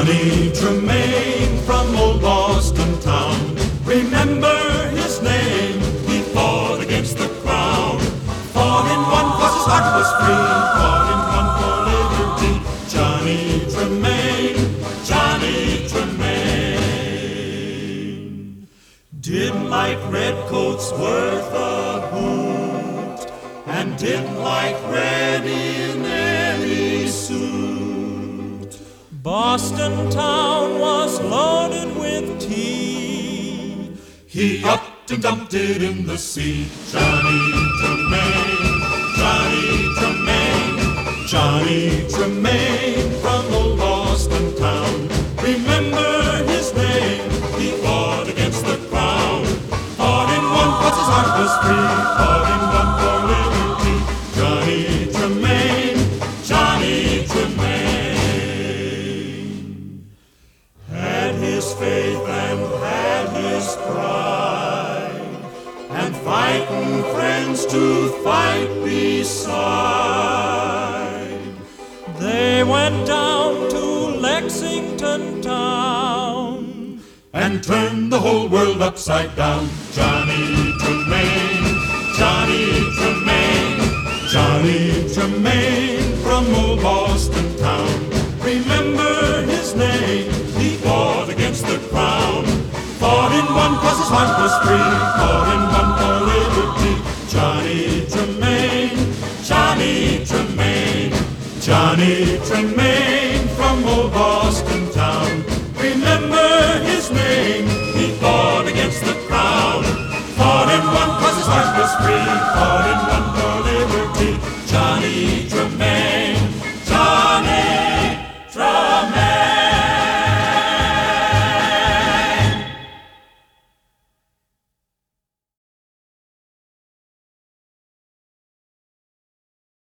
Johnny Tremaine from old Boston town. Remember his name, he fought against the crown. Fought in one 'cause his heart was free, fought in one for liberty. Johnny Tremaine, Johnny Tremaine. Didn't like redcoats worth a hoot, and didn't like red in any suit. Boston town was loaded with tea. He upped and dumped it in the sea. Johnny Tremaine, Johnny Tremaine, Johnny Tremaine from old Boston town. Remember his name, he fought against the crown. Fought in one 'cause his heart was free, fought in one for liberty. Johnny Tremaine, Johnny Tremaine. Had his faith and had his pride, and fighting friends to fight beside. They went down to Lexington town and turned the whole world upside down. Johnny Tremaine, Johnny Tremaine, Johnny Tremaine from old Boston town. Remember his name, he fought against the crown. Fought in one 'cause his heart was free, fought in one for liberty. Johnny Tremaine, Johnny Tremaine, Johnny Tremaine from old Boston town. Remember his name, he fought against the crown. Fought in one 'cause his heart was free, fought in one